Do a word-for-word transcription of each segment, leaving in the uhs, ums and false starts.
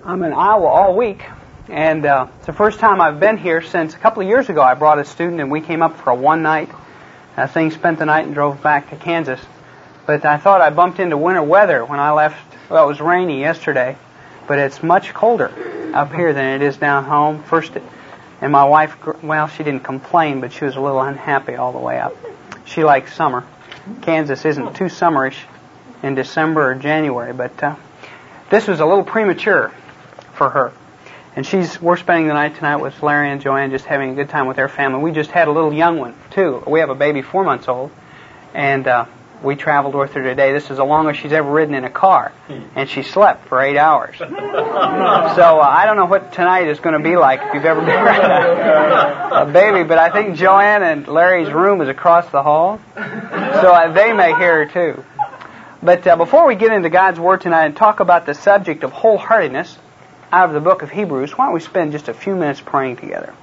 I'm in Iowa all week, and uh, it's the first time I've been here since a couple of years ago. I brought a student, and we came up for a one-night uh, thing, spent the night, and drove back to Kansas. But I thought I bumped into winter weather when I left. Well, it was rainy yesterday, but it's much colder up here than it is down home. First, and my wife, well, she didn't complain, but she was a little unhappy all the way up. She likes summer. Kansas isn't too summerish in December or January, but uh, this was a little premature for her. And she's we're spending the night tonight with Larry and Joanne, just having a good time with their family. We just had a little young one, too. We have a baby four months old, and uh, we traveled with her today. This is the longest she's ever ridden in a car, and she slept for eight hours. So uh, I don't know what tonight is going to be like if you've ever been around a baby, but I think Joanne and Larry's room is across the hall, so uh, they may hear her, too. But uh, before we get into God's Word tonight and talk about the subject of wholeheartedness out of the book of Hebrews, why don't we spend just a few minutes praying together.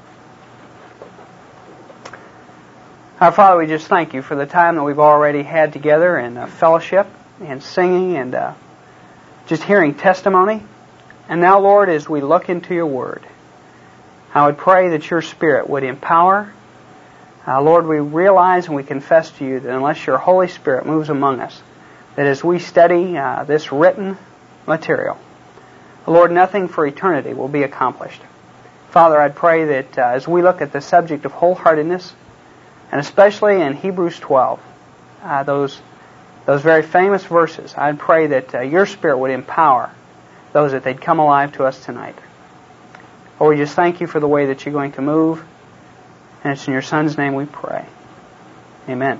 Our Father, we just thank you for the time that we've already had together in uh, fellowship and singing and uh, just hearing testimony. And now, Lord, as we look into your Word, I would pray that your Spirit would empower. Uh, Lord, we realize and we confess to you that unless your Holy Spirit moves among us, that as we study uh, this written material, Lord, nothing for eternity will be accomplished. Father, I'd pray that uh, as we look at the subject of wholeheartedness, and especially in Hebrews twelve, uh, those those very famous verses, I'd pray that uh, your Spirit would empower those that they'd come alive to us tonight. Lord, we just thank you for the way that you're going to move, and it's in your Son's name we pray. Amen.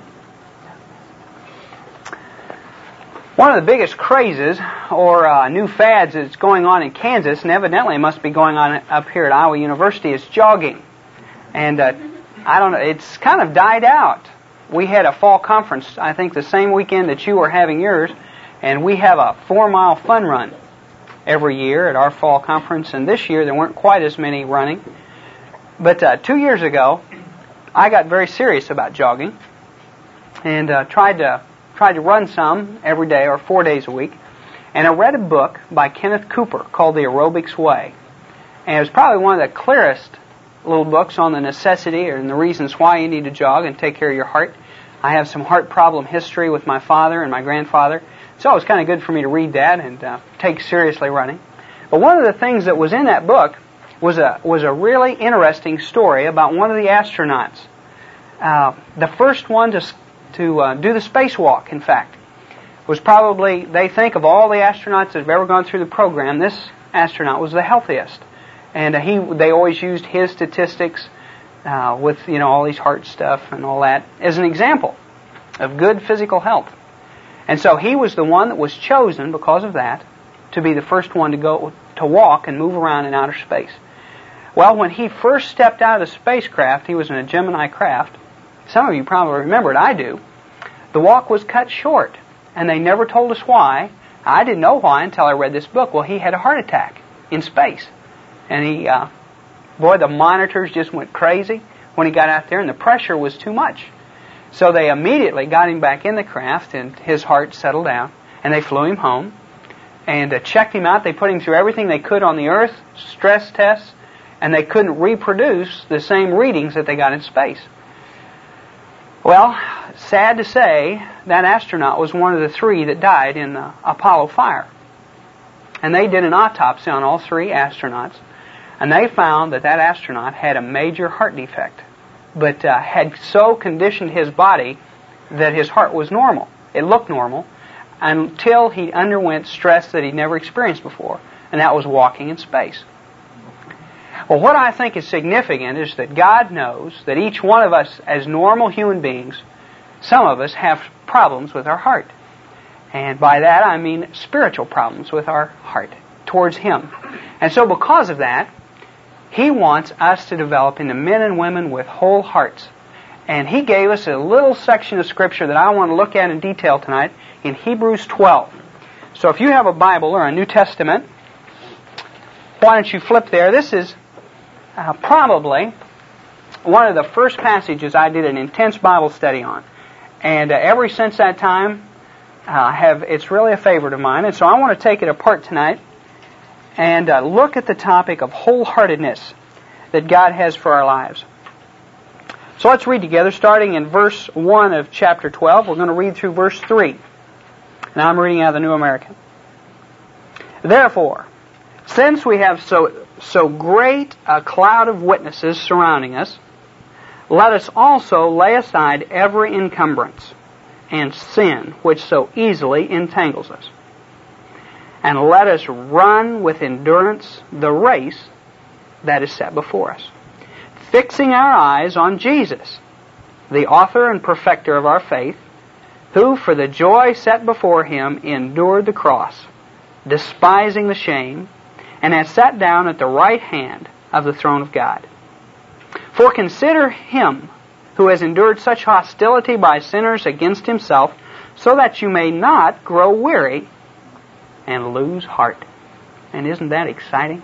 One of the biggest crazes or uh, new fads that's going on in Kansas, and evidently must be going on up here at Iowa University, is jogging. And uh, I don't know, it's kind of died out. We had a fall conference, I think the same weekend that you were having yours, and we have a four-mile fun run every year at our fall conference, and this year there weren't quite as many running. But uh, two years ago, I got very serious about jogging and uh, tried to tried to run some every day or four days a week. And I read a book by Kenneth Cooper called The Aerobics Way. And it was probably one of the clearest little books on the necessity and the reasons why you need to jog and take care of your heart. I have some heart problem history with my father and my grandfather, so it was kind of good for me to read that and uh, take seriously running. But one of the things that was in that book was a was a really interesting story about one of the astronauts, uh, the first one to to uh, do the spacewalk. In fact, was probably, they think of all the astronauts that have ever gone through the program, this astronaut was the healthiest. And uh, he, they always used his statistics uh, with, you know, all these heart stuff and all that as an example of good physical health. And so he was the one that was chosen because of that to be the first one to go to walk and move around in outer space. Well, when he first stepped out of the spacecraft, he was in a Gemini craft. Some of you probably remember it, I do. The walk was cut short, and they never told us why. I didn't know why until I read this book. Well, he had a heart attack in space. And he, uh, boy, the monitors just went crazy when he got out there, and the pressure was too much. So they immediately got him back in the craft, and his heart settled down, and they flew him home and uh, checked him out. They put him through everything they could on the Earth, stress tests, and they couldn't reproduce the same readings that they got in space. Well, sad to say, that astronaut was one of the three that died in the Apollo fire. And they did an autopsy on all three astronauts, and they found that that astronaut had a major heart defect, but uh, had so conditioned his body that his heart was normal. It looked normal until he underwent stress that he'd never experienced before, and that was walking in space. Well, what I think is significant is that God knows that each one of us as normal human beings, some of us have problems with our heart. And by that I mean spiritual problems with our heart towards Him. And so because of that, He wants us to develop into men and women with whole hearts. And He gave us a little section of Scripture that I want to look at in detail tonight in Hebrews twelve. So if you have a Bible or a New Testament, why don't you flip there? This is uh, probably one of the first passages I did an intense Bible study on. And uh, ever since that time, uh, have it's really a favorite of mine. And so I want to take it apart tonight and uh, look at the topic of wholeheartedness that God has for our lives. So let's read together, starting in verse one of chapter twelve. We're going to read through verse three. Now I'm reading out of the New American. Therefore, since we have so, so great a cloud of witnesses surrounding us, let us also lay aside every encumbrance and sin which so easily entangles us. And let us run with endurance the race that is set before us, fixing our eyes on Jesus, the author and perfecter of our faith, who for the joy set before him endured the cross, despising the shame, and has sat down at the right hand of the throne of God. For consider him who has endured such hostility by sinners against himself, so that you may not grow weary and lose heart. And isn't that exciting?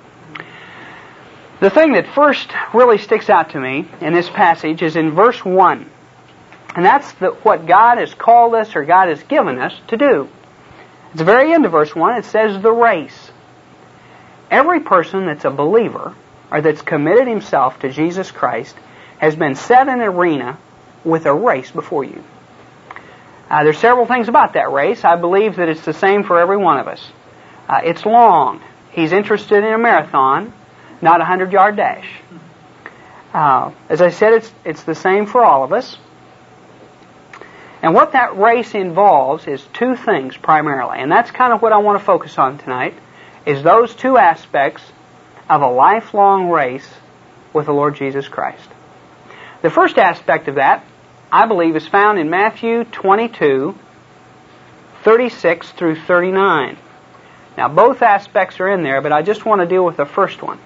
The thing that first really sticks out to me in this passage is in verse one. And that's the, what God has called us, or God has given us to do. At the very end of verse one, it says the race. Every person that's a believer, or that's committed himself to Jesus Christ, has been set in an arena with a race before you. Uh, there's several things about that race. I believe that it's the same for every one of us. Uh, it's long. He's interested in a marathon, not a hundred-yard dash. Uh, as I said, it's it's the same for all of us. And what that race involves is two things primarily, and that's kind of what I want to focus on tonight, is those two aspects of a lifelong race with the Lord Jesus Christ. The first aspect of that, I believe, is found in Matthew twenty-two, thirty-six through thirty-nine. Now, both aspects are in there, but I just want to deal with the first one.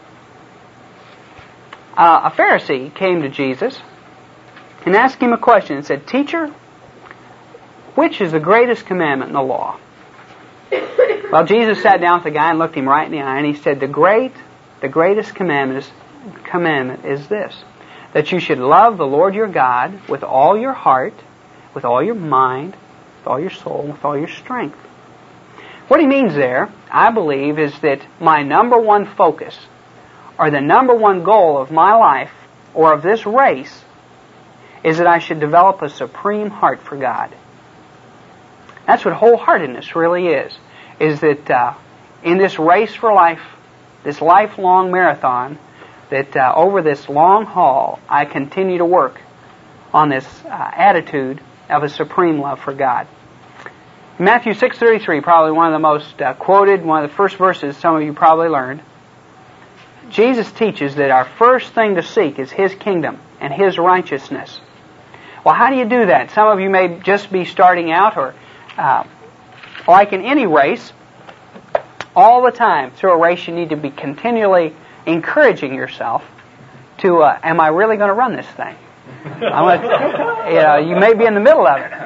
Uh, a Pharisee came to Jesus and asked him a question and said, "Teacher, which is the greatest commandment in the law?" Well, Jesus sat down with the guy and looked him right in the eye, and he said, the great, the greatest commandment is, commandment is this, that you should love the Lord your God with all your heart, with all your mind, with all your soul, with all your strength. What he means there, I believe, is that my number one focus, or the number one goal of my life, or of this race, is that I should develop a supreme heart for God. That's what wholeheartedness really is, is that uh, in this race for life, this lifelong marathon, that uh, over this long haul, I continue to work on this uh, attitude of a supreme love for God. Matthew six thirty-three, probably one of the most uh, quoted, one of the first verses some of you probably learned. Jesus teaches that our first thing to seek is His kingdom and His righteousness. Well, how do you do that? Some of you may just be starting out, or uh, like in any race, all the time through a race you need to be continually encouraging yourself to, uh, am I really going to run this thing? I'm gonna, you know, you may be in the middle of it.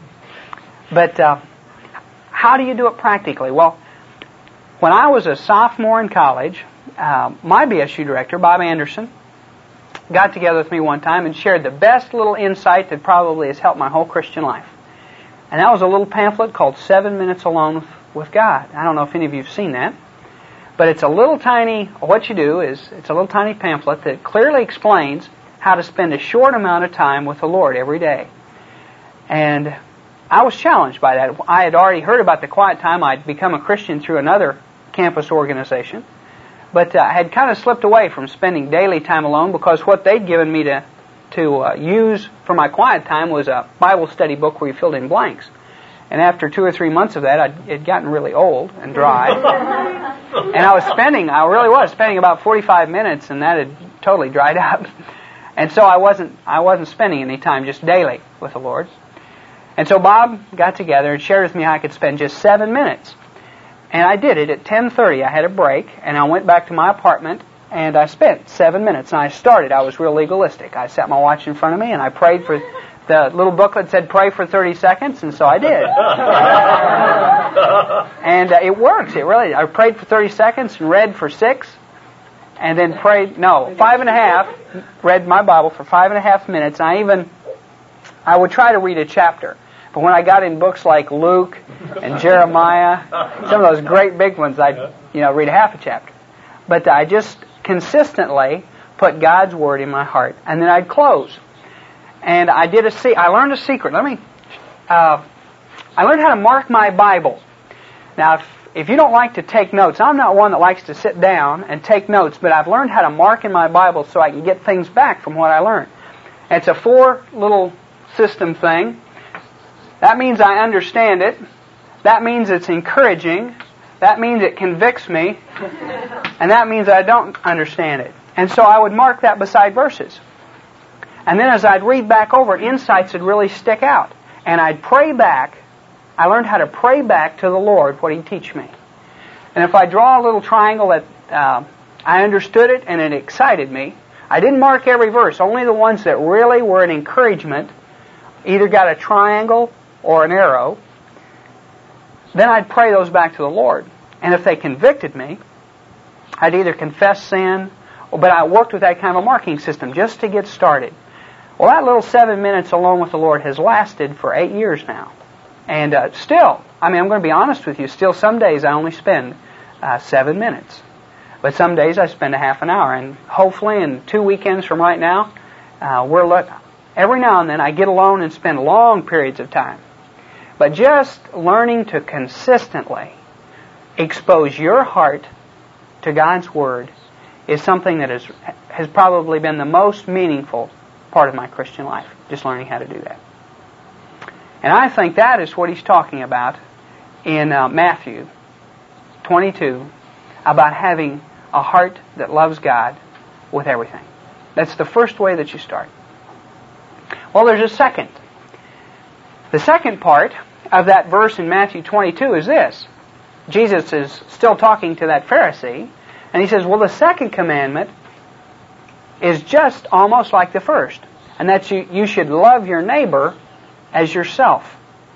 But uh, how do you do it practically? Well, when I was a sophomore in college, uh, my B S U director, Bob Anderson, got together with me one time and shared the best little insight that probably has helped my whole Christian life. And that was a little pamphlet called Seven Minutes Alone with, with God. I don't know if any of you have seen that. But it's a little tiny, what you do is, it's a little tiny pamphlet that clearly explains how to spend a short amount of time with the Lord every day. And I was challenged by that. I had already heard about the quiet time. I'd become a Christian through another campus organization. But uh, I had kind of slipped away from spending daily time alone, because what they'd given me to, to uh, use for my quiet time was a Bible study book where you filled in blanks. And after two or three months of that, I'd, it had gotten really old and dry. And I was spending, I really was spending about forty-five minutes, and that had totally dried up. And so I wasn't, I wasn't spending any time just daily with the Lord. And so Bob got together and shared with me how I could spend just seven minutes. And I did it at ten thirty. I had a break, and I went back to my apartment, and I spent seven minutes. And I started, I was real legalistic. I set my watch in front of me, and I prayed for, the little booklet said pray for thirty seconds, and so I did. And uh, it works, it really, I prayed for thirty seconds and read for six, and then prayed, no, five and a half, read my Bible for five and a half minutes. I even, I would try to read a chapter. But when I got in books like Luke and Jeremiah, some of those great big ones, I'd you know read half a chapter. But I just consistently put God's Word in my heart, and then I'd close. And I did a se- I learned a secret. Let me. Uh, I learned how to mark my Bible. Now, if, if you don't like to take notes, I'm not one that likes to sit down and take notes, but I've learned how to mark in my Bible so I can get things back from what I learned. It's a four little system thing. That means I understand it. That means it's encouraging. That means it convicts me. And that means I don't understand it. And so I would mark that beside verses. And then as I'd read back over, insights would really stick out. And I'd pray back. I learned how to pray back to the Lord what He'd teach me. And if I draw a little triangle that uh, I understood it and it excited me, I didn't mark every verse. Only the ones that really were an encouragement either got a triangle or an arrow. Then I'd pray those back to the Lord. And if they convicted me, I'd either confess sin, but I worked with that kind of a marking system just to get started. Well, that little seven minutes alone with the Lord has lasted for eight years now. And uh, still, I mean, I'm going to be honest with you, still some days I only spend uh, seven minutes. But some days I spend a half an hour. And hopefully in two weekends from right now, uh, we're look, every now and then I get alone and spend long periods of time. But just learning to consistently expose your heart to God's Word is something that is, has probably been the most meaningful part of my Christian life, just learning how to do that. And I think that is what he's talking about in uh, Matthew twenty-two, about having a heart that loves God with everything. That's the first way that you start. Well, there's a second. The second part of that verse in Matthew twenty-two is this. Jesus is still talking to that Pharisee, and he says, well, the second commandment is just almost like the first, and that you, you should love your neighbor as yourself.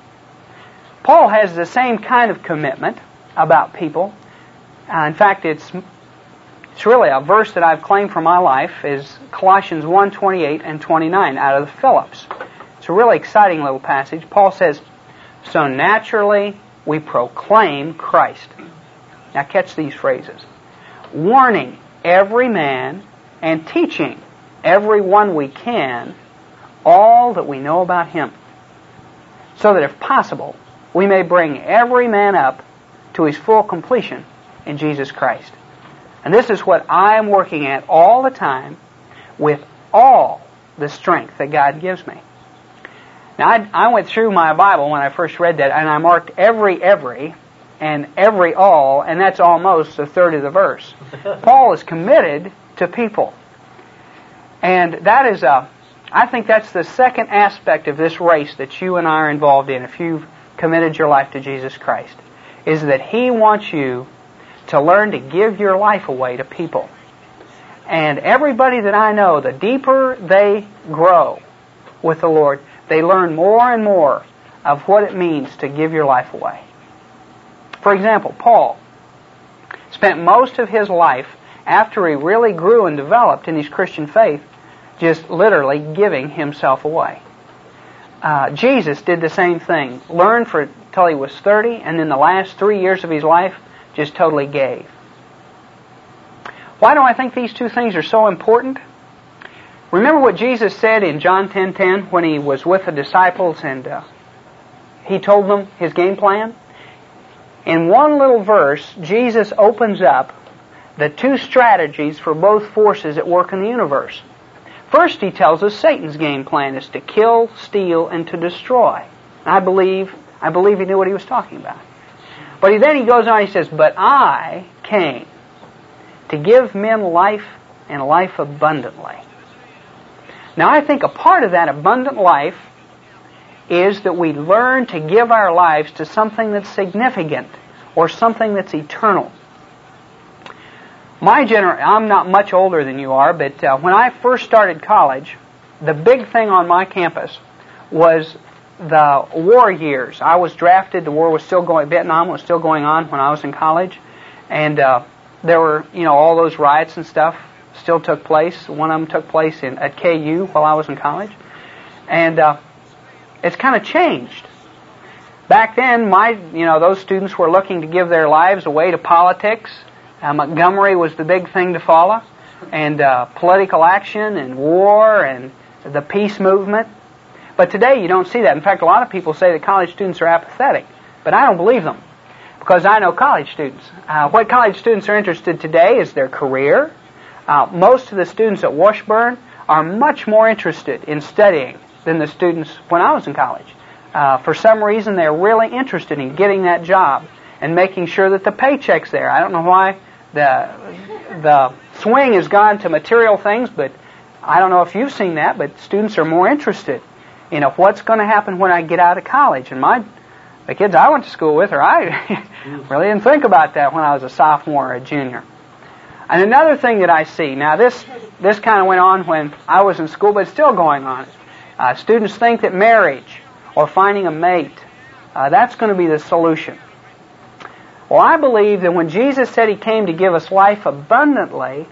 Paul has the same kind of commitment about people. Uh, in fact, it's it's really a verse that I've claimed for my life is Colossians one twenty-eight and twenty-nine out of the Phillips. It's a really exciting little passage. Paul says, so naturally we proclaim Christ. Now catch these phrases. Warning every man and teaching every one we can all that we know about Him, so that if possible, we may bring every man up to his full completion in Jesus Christ. And this is what I am working at all the time with all the strength that God gives me. Now, I, I went through my Bible when I first read that, and I marked every every and every all, and that's almost a third of the verse. Paul is committed to people. And that is a, I think that's the second aspect of this race that you and I are involved in if you've committed your life to Jesus Christ, is that He wants you to learn to give your life away to people. And everybody that I know, the deeper they grow with the Lord, they learn more and more of what it means to give your life away. For example, Paul spent most of his life, after he really grew and developed in his Christian faith, just literally giving himself away. Uh, Jesus did the same thing. Learned for till he was thirty, and then the last three years of his life just totally gave. Why do I think these two things are so important? Remember what Jesus said in John ten ten when He was with the disciples and uh, He told them His game plan? In one little verse, Jesus opens up the two strategies for both forces at work in the universe. First, He tells us Satan's game plan is to kill, steal, and to destroy. I believe, I believe He knew what He was talking about. But he, then He goes on, He says, but I came to give men life and life abundantly. Now, I think a part of that abundant life is that we learn to give our lives to something that's significant or something that's eternal. My gener- I'm not much older than you are, but uh, when I first started college, the big thing on my campus was the war years. I was drafted. The war was still going. Vietnam was still going on when I was in college, and uh, there were, you know, all those riots and stuff still took place. One of them took place in at K U while I was in college, and uh, it's kind of changed back then, my you know those students were looking to give their lives away to politics. Uh, Montgomery was the big thing to follow, and uh, political action and war and the peace movement. But today you don't see that. In fact, a lot of people say that college students are apathetic, but I don't believe them, because I know college students. Uh, what college students are interested today is their career. Uh, most of the students at Washburn are much more interested in studying than the students when I was in college. Uh, for some reason, they're really interested in getting that job and making sure that the paycheck's there. I don't know why the the swing has gone to material things, but I don't know if you've seen that, but students are more interested in, you know, what's going to happen when I get out of college. And my the kids I went to school with, or I really didn't think about that when I was a sophomore or a junior. And another thing that I see, now this this kind of went on when I was in school, but it's still going on. Uh, students think that marriage or finding a mate, uh, that's going to be the solution. Well, I believe that when Jesus said He came to give us life abundantly,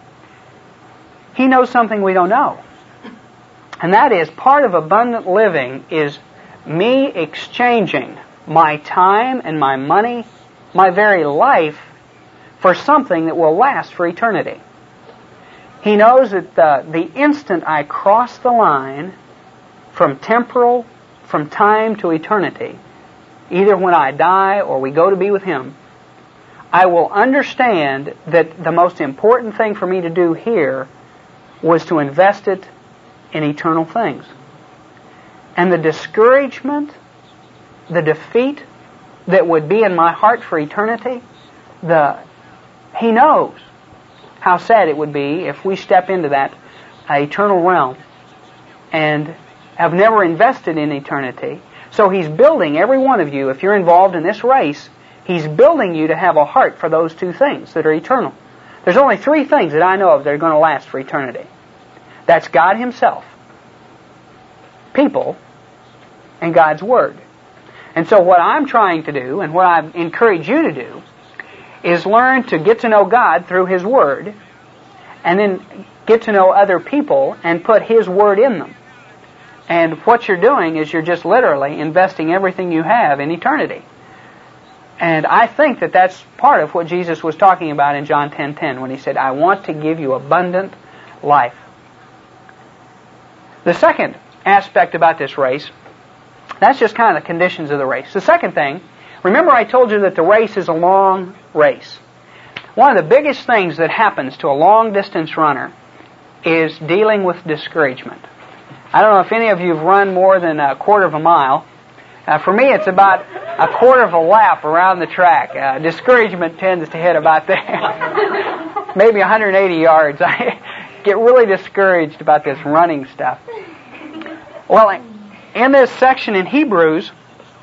He knows something we don't know. And that is, part of abundant living is me exchanging my time and my money, my very life, for something that will last for eternity. He knows that the, the instant I cross the line from temporal, from time to eternity, either when I die or we go to be with Him, I will understand that the most important thing for me to do here was to invest it in eternal things. And the discouragement, the defeat that would be in my heart for eternity, the He knows how sad it would be if we step into that uh, eternal realm and have never invested in eternity. So He's building every one of you, if you're involved in this race, He's building you to have a heart for those two things that are eternal. There's only three things that I know of that are going to last for eternity. That's God Himself, people, and God's Word. And so what I'm trying to do, and what I encourage you to do, is learn to get to know God through His Word, and then get to know other people and put His Word in them. And what you're doing is you're just literally investing everything you have in eternity. And I think that that's part of what Jesus was talking about in John ten ten when He said, I want to give you abundant life. The second aspect about this race, that's just kind of the conditions of the race. The second thing, remember I told you that the race is a long race. One of the biggest things that happens to a long-distance runner is dealing with discouragement. I don't know if any of you have run more than a quarter of a mile. Uh, for me, it's about a quarter of a lap around the track. Uh, discouragement tends to hit about there. Maybe one hundred eighty yards. I get really discouraged about this running stuff. Well, in this section in Hebrews,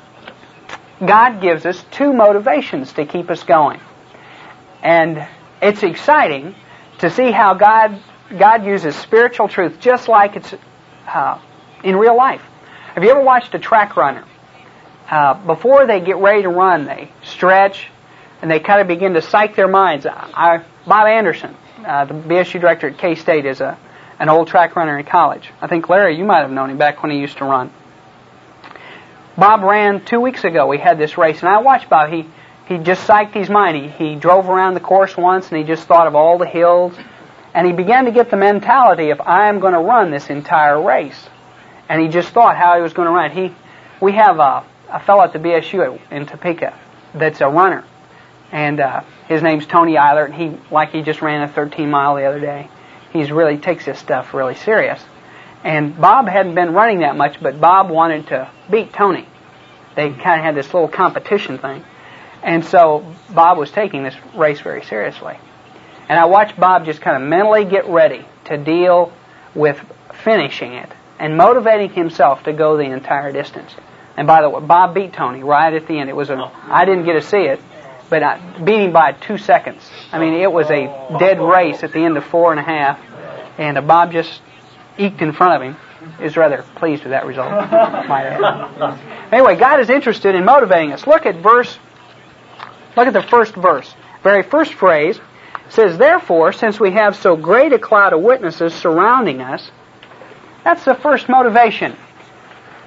God gives us two motivations to keep us going. And it's exciting to see how God God uses spiritual truth just like it's uh, in real life. Have you ever watched a track runner? Uh, before they get ready to run, they stretch and they kind of begin to psych their minds. I, Bob Anderson, uh, the B S U director at K-State, is a an old track runner in college. I think, Larry, you might have known him back when he used to run. Bob ran two weeks ago. We had this race, and I watched Bob. He he just psyched his mind. He, he drove around the course once, and he just thought of all the hills. And he began to get the mentality of, I am going to run this entire race. And he just thought how he was going to run. He, we have a, a fellow at the B S U in Topeka that's a runner. And uh, his name's Tony Eilert, and he, like he just ran a thirteen mile the other day. He's really takes this stuff really serious. And Bob hadn't been running that much, but Bob wanted to beat Tony. They kind of had this little competition thing. And so Bob was taking this race very seriously. And I watched Bob just kind of mentally get ready to deal with finishing it and motivating himself to go the entire distance. And by the way, Bob beat Tony right at the end. It was a, I didn't get to see it, but I beat him by two seconds. I mean, it was a dead race at the end of four and a half, and uh, Bob just eked in front of him. He was rather pleased with that result, might add. Anyway, God is interested in motivating us. Look at verse, look at the first verse. Very first phrase says, therefore, since we have so great a cloud of witnesses surrounding us, that's the first motivation.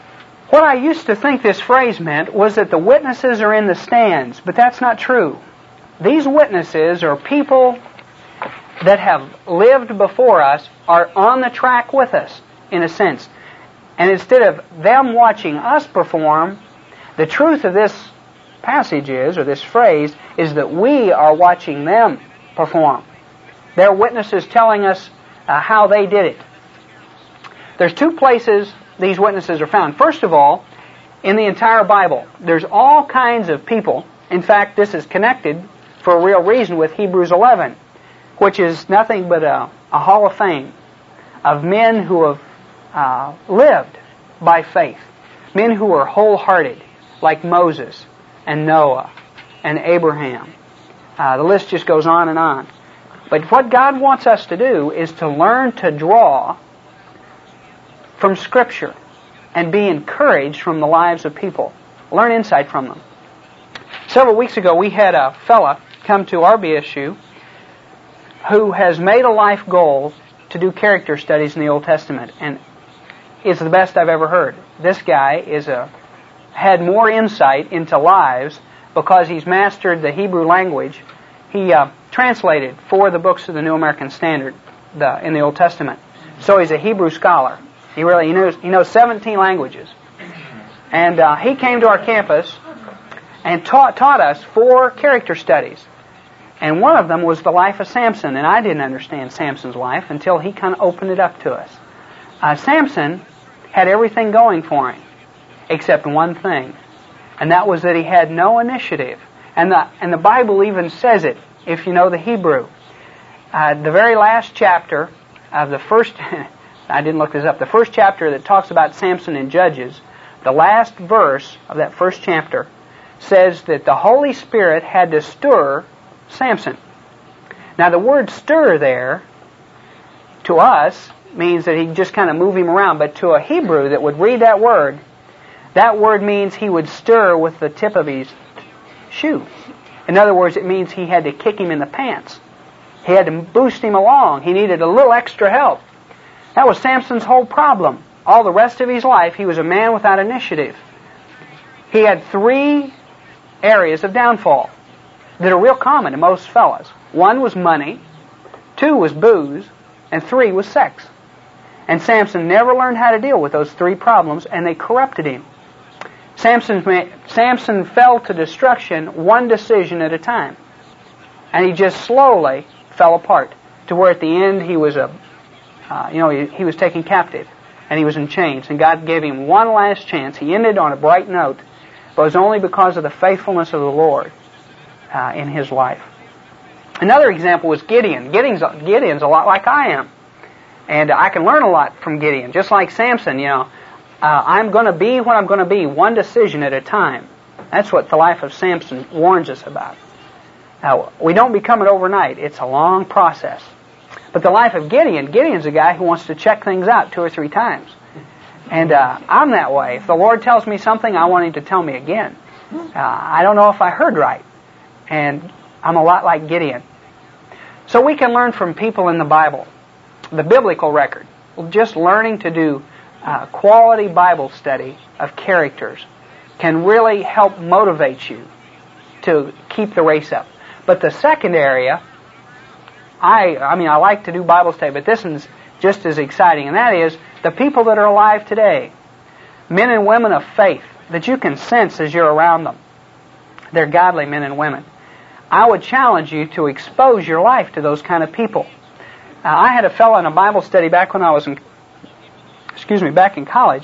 What I used to think this phrase meant was that the witnesses are in the stands, but that's not true. These witnesses are people that have lived before us, are on the track with us, in a sense. And instead of them watching us perform, the truth of this passage is, or this phrase, is that we are watching them perform. They're witnesses telling us uh, how they did it. There's two places these witnesses are found. First of all, in the entire Bible, there's all kinds of people. In fact, this is connected for a real reason with Hebrews eleven, which is nothing but a, a hall of fame of men who have uh, lived by faith. Men who are wholehearted, like Moses and Noah and Abraham. Uh, the list just goes on and on. But what God wants us to do is to learn to draw from Scripture and be encouraged from the lives of people. Learn insight from them. Several weeks ago, we had a fella come to our B S U who has made a life goal to do character studies in the Old Testament, and it's the best I've ever heard. This guy is a had more insight into lives because he's mastered the Hebrew language. He uh, translated four of the books of the New American Standard the, in the Old Testament. So he's a Hebrew scholar. He really he knows he knows seventeen languages, and uh, he came to our campus and taught taught us four character studies. And one of them was the life of Samson, and I didn't understand Samson's life until he kind of opened it up to us. Uh, Samson had everything going for him, except one thing, and that was that he had no initiative. And the and the Bible even says it, if you know the Hebrew. Uh, the very last chapter of the first, I didn't look this up, the first chapter that talks about Samson in Judges, the last verse of that first chapter says that the Holy Spirit had to stir Samson. Now the word stir there, to us, means that he'd just kind of move him around, but to a Hebrew that would read that word, that word means he would stir with the tip of his shoe. In other words, it means he had to kick him in the pants. He had to boost him along. He needed a little extra help. That was Samson's whole problem. All the rest of his life, he was a man without initiative. He had three areas of downfall that are real common to most fellas. One was money, two was booze, and three was sex. And Samson never learned how to deal with those three problems, and they corrupted him. Samson, Samson fell to destruction one decision at a time. And he just slowly fell apart to where at the end he was a, uh, you know, he, he was taken captive and he was in chains. And God gave him one last chance. He ended on a bright note, but it was only because of the faithfulness of the Lord uh, in his life. Another example was Gideon. Gideon's, Gideon's a lot like I am. And I can learn a lot from Gideon. Just like Samson, you know, uh, I'm going to be what I'm going to be, one decision at a time. That's what the life of Samson warns us about. Now, we don't become it overnight. It's a long process. But the life of Gideon, Gideon's a guy who wants to check things out two or three times. And uh, I'm that way. If the Lord tells me something, I want Him to tell me again. Uh, I don't know if I heard right. And I'm a lot like Gideon. So we can learn from people in the Bible, the biblical record. Just learning to do uh, quality Bible study of characters can really help motivate you to keep the race up. But the second area, I I mean, I like to do Bible study, but this one's just as exciting, and that is the people that are alive today, men and women of faith that you can sense as you're around them. They're godly men and women. I would challenge you to expose your life to those kind of people. Uh, I had a fellow in a Bible study back when I was in, excuse me, back in college.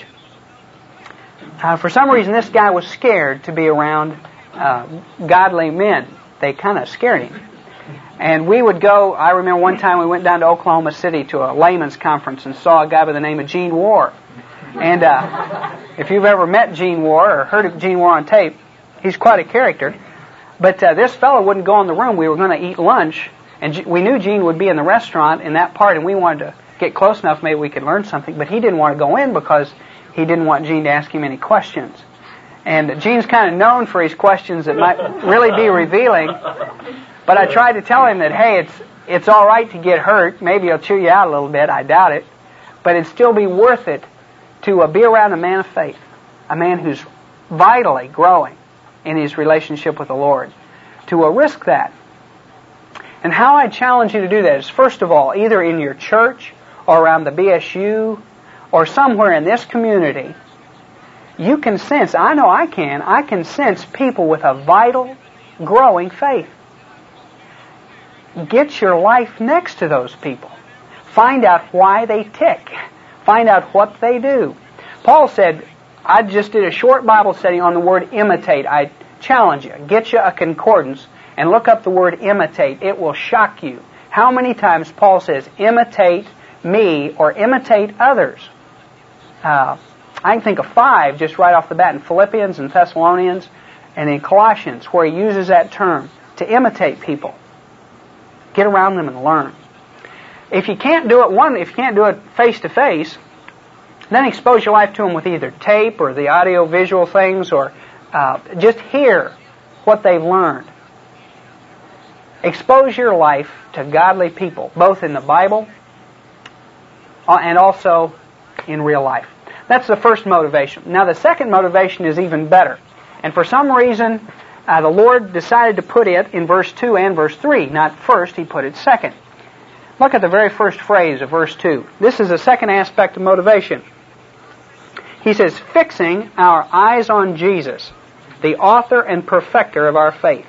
Uh, for some reason, this guy was scared to be around uh, godly men. They kind of scared him. And we would go, I remember one time we went down to Oklahoma City to a layman's conference and saw a guy by the name of Gene Warr. And uh, if you've ever met Gene Warr or heard of Gene Warr on tape, he's quite a character. But uh, this fellow wouldn't go in the room. We were going to eat lunch, and G- we knew Gene would be in the restaurant in that part, and we wanted to get close enough maybe we could learn something. But he didn't want to go in because he didn't want Gene to ask him any questions. And Gene's kind of known for his questions that might really be revealing. But I tried to tell him that, hey, it's it's all right to get hurt. Maybe he'll chew you out a little bit. I doubt it. But it'd still be worth it to uh, be around a man of faith a man who's vitally growing in his relationship with the Lord, to uh, risk that. And how I challenge you to do that is, first of all, either in your church or around the B S U or somewhere in this community, you can sense, I know I can, I can sense people with a vital, growing faith. Get your life next to those people. Find out why they tick. Find out what they do. Paul said, I just did a short Bible study on the word imitate. I challenge you. Get you a concordance and look up the word imitate. It will shock you. How many times Paul says, imitate me or imitate others? Uh, I can think of five just right off the bat in Philippians and Thessalonians and in Colossians where he uses that term to imitate people. Get around them and learn. If you can't do it one, if you can't do it face to face, then expose your life to them with either tape or the audio visual things, or uh, just hear what they've learned. Expose your life to godly people, both in the Bible and also in real life. That's the first motivation. Now the second motivation is even better. And for some reason, uh, the Lord decided to put it in verse two and verse three. Not first, He put it second. Look at the very first phrase of verse two. This is the second aspect of motivation. He says, fixing our eyes on Jesus, the author and perfecter of our faith.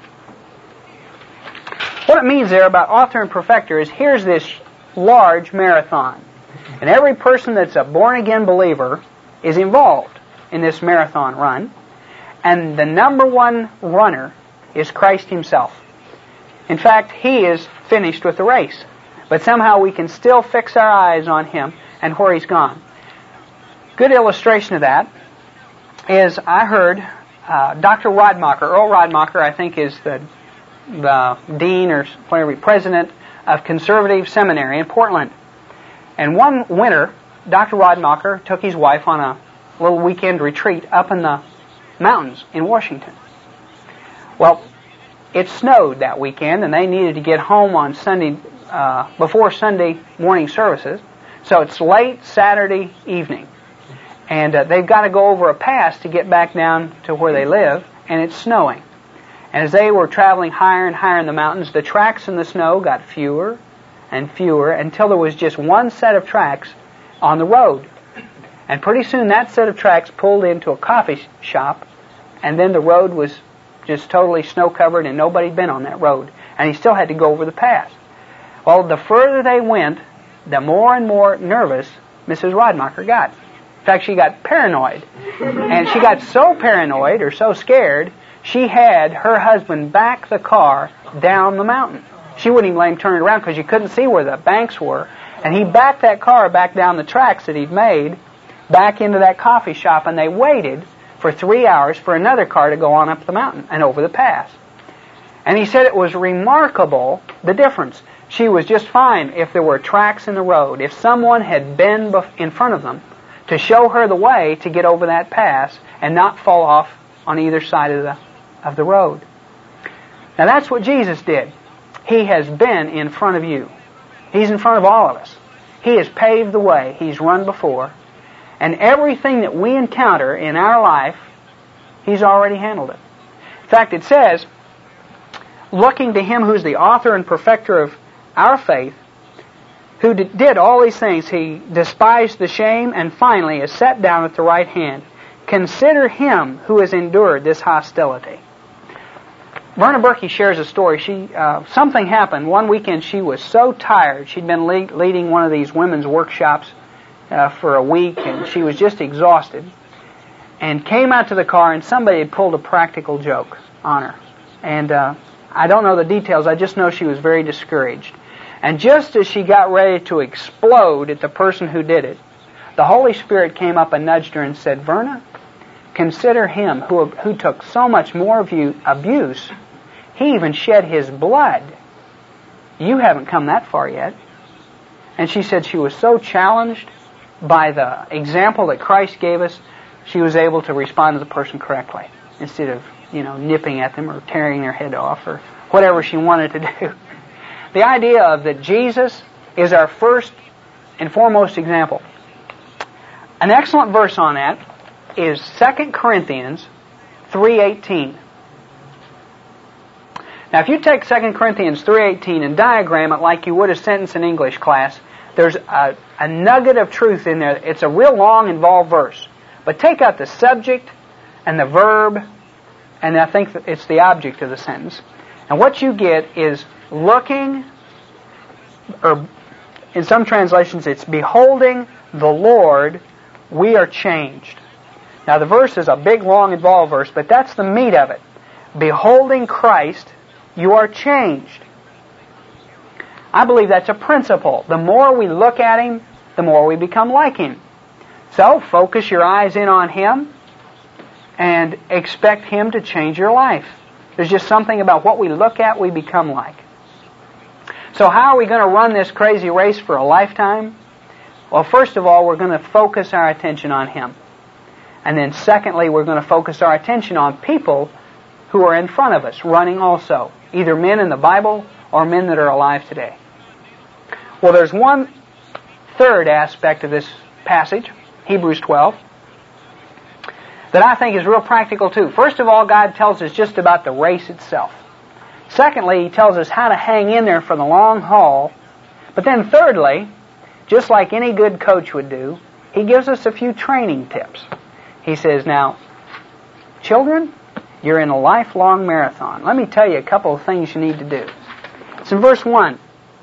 What it means there about author and perfecter is, here's this large marathon. And every person that's a born-again believer is involved in this marathon run. And the number one runner is Christ Himself. In fact, He is finished with the race. But somehow we can still fix our eyes on Him and where He's gone. Good illustration of that is, I heard uh, Doctor Rodmacher, Earl Rodmacher, I think is the, the dean or whatever, president of Conservative Seminary in Portland. And one winter, Doctor Rodmacher took his wife on a little weekend retreat up in the mountains in Washington. Well, it snowed that weekend, and they needed to get home on Sunday, uh, before Sunday morning services. So it's late Saturday evening. And uh, they've got to go over a pass to get back down to where they live, and it's snowing. And as they were traveling higher and higher in the mountains, the tracks in the snow got fewer and fewer until there was just one set of tracks on the road. And pretty soon that set of tracks pulled into a coffee shop, and then the road was just totally snow-covered and nobody had been on that road. And he still had to go over the pass. Well, the further they went, the more and more nervous Missus Rodmacher got. In fact, she got paranoid. And she got so paranoid or so scared, she had her husband back the car down the mountain. She wouldn't even let him turn it around because you couldn't see where the banks were. And he backed that car back down the tracks that he'd made, back into that coffee shop, and they waited for three hours for another car to go on up the mountain and over the pass. And he said it was remarkable, the difference. She was just fine if there were tracks in the road, if someone had been in front of them to show her the way to get over that pass and not fall off on either side of the, of the road. Now that's what Jesus did. He has been in front of you. He's in front of all of us. He has paved the way. He's run before. And everything that we encounter in our life, He's already handled it. In fact, it says, looking to Him who's the author and perfecter of our faith, who did all these things, He despised the shame and finally is set down at the right hand. Consider Him who has endured this hostility. Verna Berkey shares a story. She uh, something happened. One weekend she was so tired. She'd been lead, leading one of these women's workshops uh, for a week, and she was just exhausted. And came out to the car, and somebody had pulled a practical joke on her. And uh, I don't know the details. I just know she was very discouraged. And just as she got ready to explode at the person who did it, the Holy Spirit came up and nudged her and said, Verna, consider Him who, who took so much more of you abuse. He even shed His blood. You haven't come that far yet. And she said she was so challenged by the example that Christ gave us, she was able to respond to the person correctly instead of, you know, nipping at them or tearing their head off or whatever she wanted to do. The idea of that Jesus is our first and foremost example. An excellent verse on that is Second Corinthians three eighteen. Now, if you take Second Corinthians three eighteen and diagram it like you would a sentence in English class, there's a, a nugget of truth in there. It's a real long, involved verse. But take out the subject and the verb, and I think that it's the object of the sentence. And what you get is looking, or in some translations it's beholding the Lord, we are changed. Now the verse is a big, long, involved verse, but that's the meat of it. Beholding Christ, you are changed. I believe that's a principle. The more we look at Him, the more we become like Him. So, focus your eyes in on Him and expect Him to change your life. There's just something about what we look at, we become like. So how are we going to run this crazy race for a lifetime? Well, first of all, we're going to focus our attention on Him. And then secondly, we're going to focus our attention on people who are in front of us, running also. Either men in the Bible or men that are alive today. Well, there's one third aspect of this passage, Hebrews twelve, that I think is real practical too. First of all, God tells us just about the race itself. Secondly, He tells us how to hang in there for the long haul. But then thirdly, just like any good coach would do, He gives us a few training tips. He says, now, children, you're in a lifelong marathon. Let me tell you a couple of things you need to do. It's in verse one.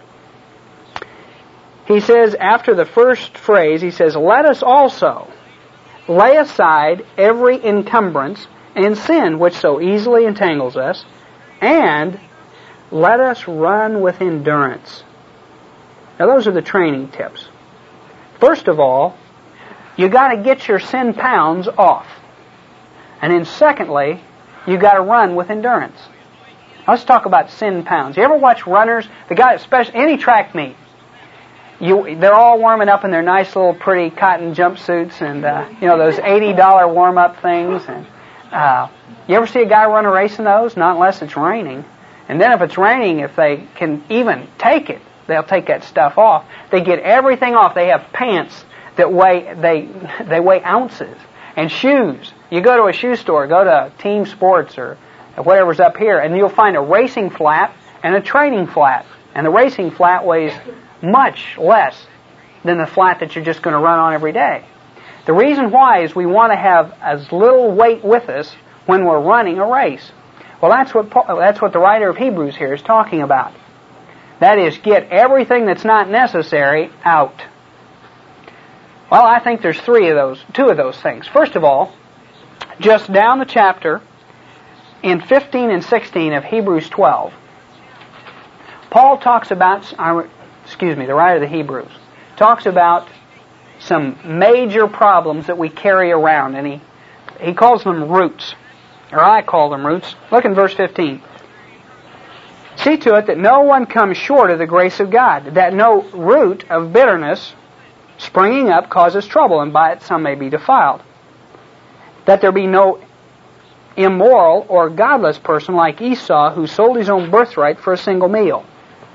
He says, after the first phrase, he says, let us also lay aside every encumbrance and sin which so easily entangles us, and let us run with endurance. Now those are the training tips. First of all, you got to get your sin pounds off. And then secondly, you got to run with endurance. Let's talk about sin pounds. You ever watch runners? The guy, especially any track meet, you they're all warming up in their nice little pretty cotton jumpsuits and uh, you know those eighty dollar warm up things. And uh, you ever see a guy run a race in those? Not unless it's raining. And then if it's raining, if they can even take it, they'll take that stuff off. They get everything off. They have pants that weigh they they weigh ounces, and shoes. You go to a shoe store, go to Team Sports or whatever's up here, and you'll find a racing flat and a training flat. And the racing flat weighs much less than the flat that you're just going to run on every day. The reason why is we want to have as little weight with us when we're running a race. Well, that's what Paul, that's what the writer of Hebrews here is talking about. That is, get everything that's not necessary out. Well, I think there's three of those, two of those things. First of all, just down the chapter, in fifteen and sixteen of Hebrews twelve, Paul talks about, excuse me, the writer of the Hebrews, talks about some major problems that we carry around, and he, he calls them roots, or I call them roots. Look in verse fifteen. See to it that no one comes short of the grace of God, that no root of bitterness springing up causes trouble, and by it some may be defiled. That there be no immoral or godless person like Esau, who sold his own birthright for a single meal.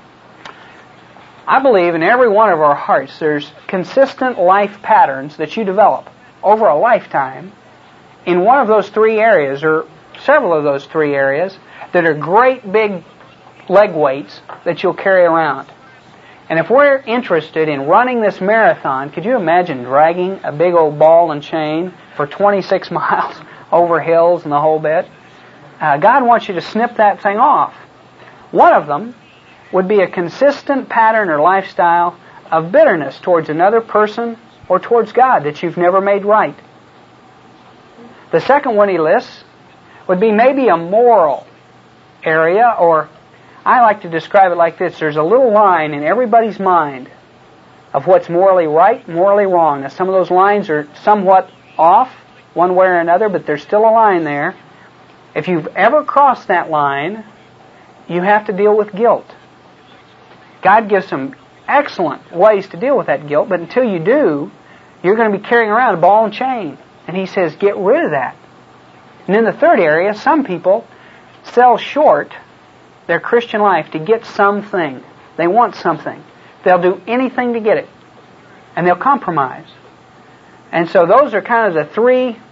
I believe in every one of our hearts there's consistent life patterns that you develop over a lifetime in one of those three areas, or several of those three areas, that are great big leg weights that you'll carry around. And if we're interested in running this marathon, could you imagine dragging a big old ball and chain for twenty-six miles over hills and the whole bit? Uh, God wants you to snip that thing off. One of them would be a consistent pattern or lifestyle of bitterness towards another person or towards God that you've never made right. The second one he lists would be maybe a moral area, or I like to describe it like this. There's a little line in everybody's mind of what's morally right, morally wrong. Now, some of those lines are somewhat off one way or another, but there's still a line there. If you've ever crossed that line, you have to deal with guilt. God gives some excellent ways to deal with that guilt, but until you do, you're going to be carrying around a ball and chain. And he says, get rid of that. And in the third area, some people sell short their Christian life to get something. They want something. They'll do anything to get it. And they'll compromise. And so those are kind of the three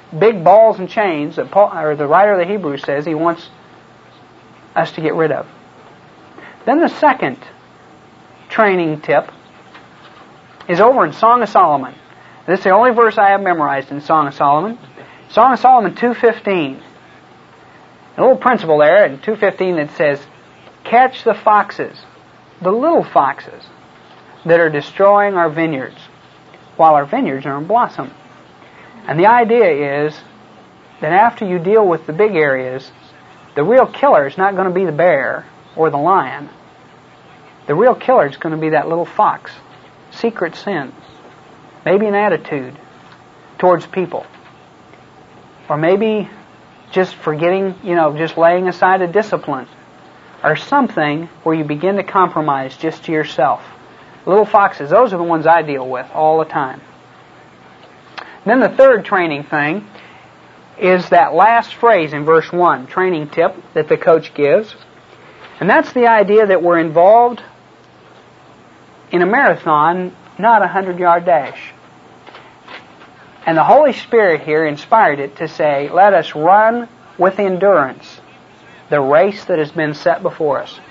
big balls and chains that Paul, or the writer of the Hebrews says he wants us to get rid of. Then the second training tip is over in Song of Solomon. This is the only verse I have memorized in Song of Solomon. Song of Solomon two fifteen. A little principle there in two fifteen that says, catch the foxes, the little foxes, that are destroying our vineyards, while our vineyards are in blossom. And the idea is that after you deal with the big areas, the real killer is not going to be the bear or the lion. The real killer is going to be that little fox. Secret sin. Maybe an attitude towards people. Or maybe just forgetting, you know, just laying aside a discipline. Or something where you begin to compromise just to yourself. Little foxes, those are the ones I deal with all the time. Then the third training thing is that last phrase in verse one, training tip that the coach gives. And that's the idea that we're involved in a marathon, not a hundred-yard dash. And the Holy Spirit here inspired it to say, let us run with endurance the race that has been set before us.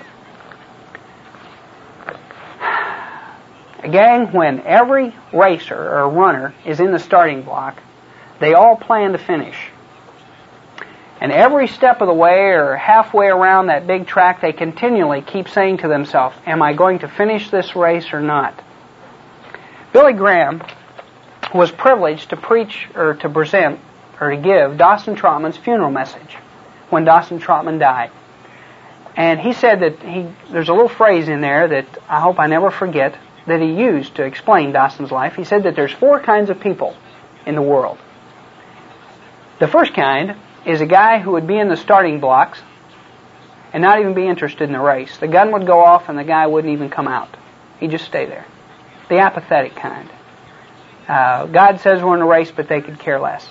Gang, when every racer or runner is in the starting block, they all plan to finish. And every step of the way or halfway around that big track, they continually keep saying to themselves, am I going to finish this race or not? Billy Graham was privileged to preach or to present or to give Dawson Trotman's funeral message when Dawson Trotman died. And he said that he there's a little phrase in there that I hope I never forget that he used to explain Dawson's life. He said that there's four kinds of people in the world. The first kind is a guy who would be in the starting blocks and not even be interested in the race. The gun would go off and the guy wouldn't even come out. He'd just stay there. The apathetic kind. Uh, God says we're in a race, but they could care less.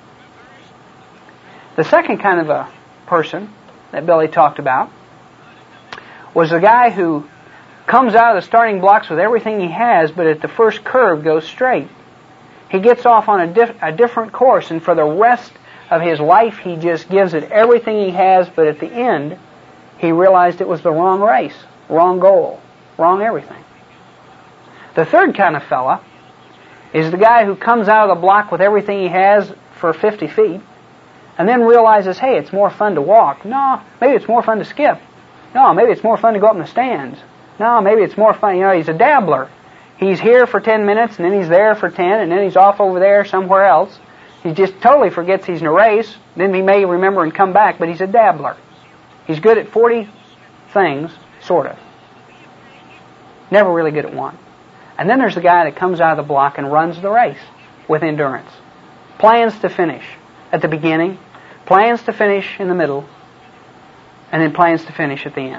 The second kind of a person that Billy talked about was the guy who comes out of the starting blocks with everything he has, but at the first curve goes straight. He gets off on a, diff- a different course, and for the rest of his life he just gives it everything he has, but at the end he realized it was the wrong race, wrong goal, wrong everything. The third kind of fella is the guy who comes out of the block with everything he has for fifty feet, and then realizes, hey, it's more fun to walk. No, maybe it's more fun to skip. No, maybe it's more fun to go up in the stands. No, maybe it's more fun. You know, he's a dabbler. He's here for ten minutes, and then he's there for ten, and then he's off over there somewhere else. He just totally forgets he's in a race. Then he may remember and come back, but he's a dabbler. He's good at forty things, sort of. Never really good at one. And then there's the guy that comes out of the block and runs the race with endurance. Plans to finish at the beginning, plans to finish in the middle, and then plans to finish at the end.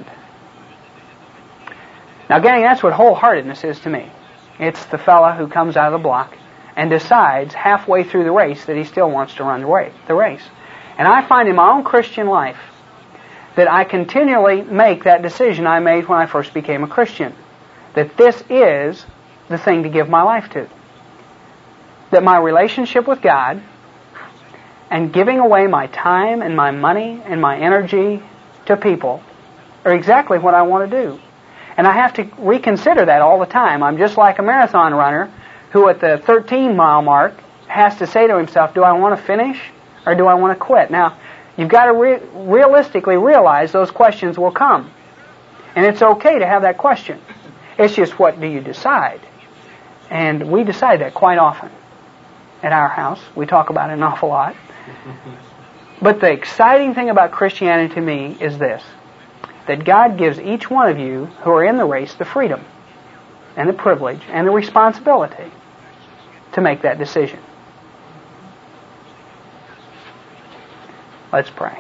Now, gang, that's what wholeheartedness is to me. It's the fella who comes out of the block and decides halfway through the race that he still wants to run the race. And I find in my own Christian life that I continually make that decision I made when I first became a Christian. That this is the thing to give my life to. That my relationship with God and giving away my time and my money and my energy to people are exactly what I want to do. And I have to reconsider that all the time. I'm just like a marathon runner who at the thirteen mile mark has to say to himself, do I want to finish or do I want to quit? Now, you've got to re- realistically realize those questions will come. And it's okay to have that question. It's just, what do you decide? And we decide that quite often at our house. We talk about it an awful lot. But the exciting thing about Christianity to me is this: that God gives each one of you who are in the race the freedom and the privilege and the responsibility to make that decision. Let's pray.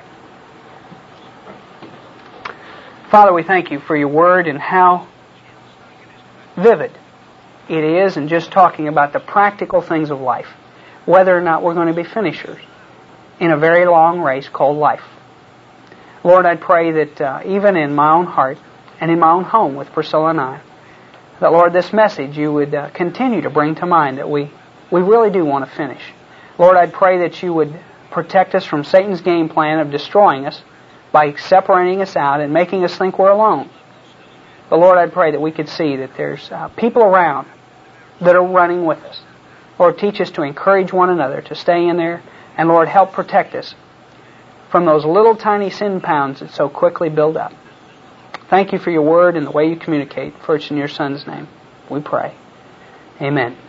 Father, we thank you for your word and how vivid it is in just talking about the practical things of life, whether or not we're going to be finishers in a very long race called life. Lord, I pray that uh, even in my own heart and in my own home with Priscilla and I, that, Lord, this message you would uh, continue to bring to mind that we, we really do want to finish. Lord, I pray that you would protect us from Satan's game plan of destroying us by separating us out and making us think we're alone. But Lord, I pray that we could see that there's uh, people around that are running with us. Lord, teach us to encourage one another to stay in there. And Lord, help protect us from those little tiny sin pounds that so quickly build up. Thank you for your word and the way you communicate. For it's in your Son's name we pray. Amen.